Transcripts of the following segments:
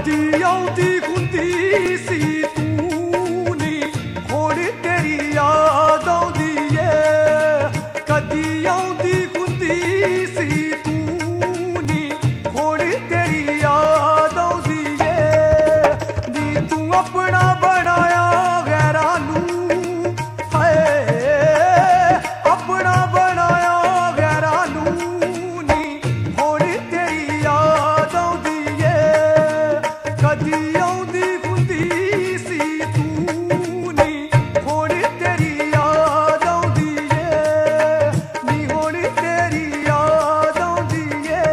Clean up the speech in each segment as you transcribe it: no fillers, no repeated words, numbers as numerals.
कदी आउंदी हुंदी सी तू नी हुण तेरी याद आउंदी ऐ। कदी आउंदी हुंदी सी तू नी हुण तेरी याद आउंदी ऐ। नी तू अपना बनाया गैरां नूं, हाय अपना बनाया गैरां नूं नी हुण तेरी याद आउंदी ऐ। कदी आउंदी हुंदी सी तू नी हुण तेरी याद आउंदी ऐ। नी हुण तेरी याद आउंदी ऐ।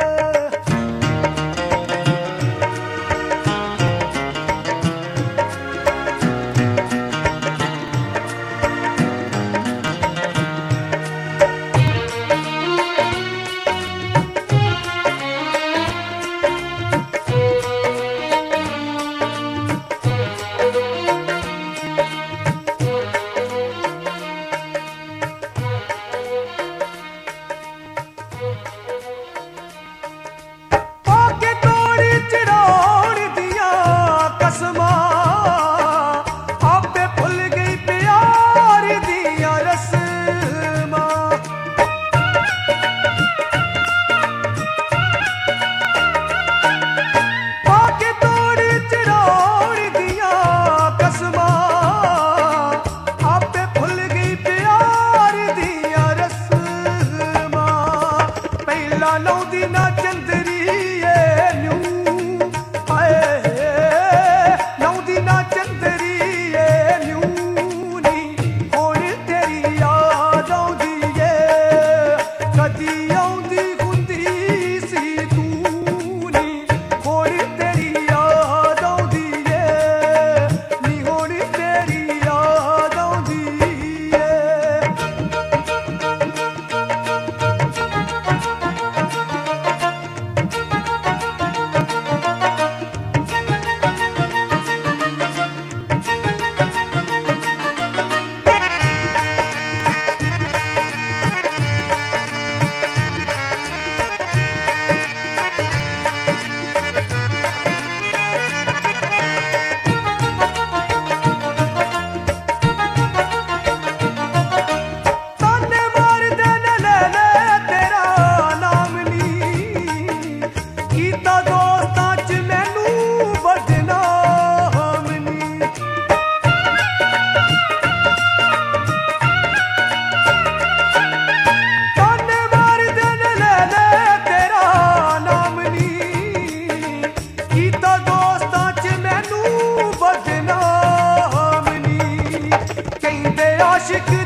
लाउंदी ना चंदरी न्यू, हाय लाउंदी ना चंदरी न्यू नी हुण तेरी याद आउंदी ऐ। कदी आउंदी हुंदी सी तू नी हुण तेरी याद आउंदी ऐ। नी हुण तेरी याद आउंदी ऐ। आशिक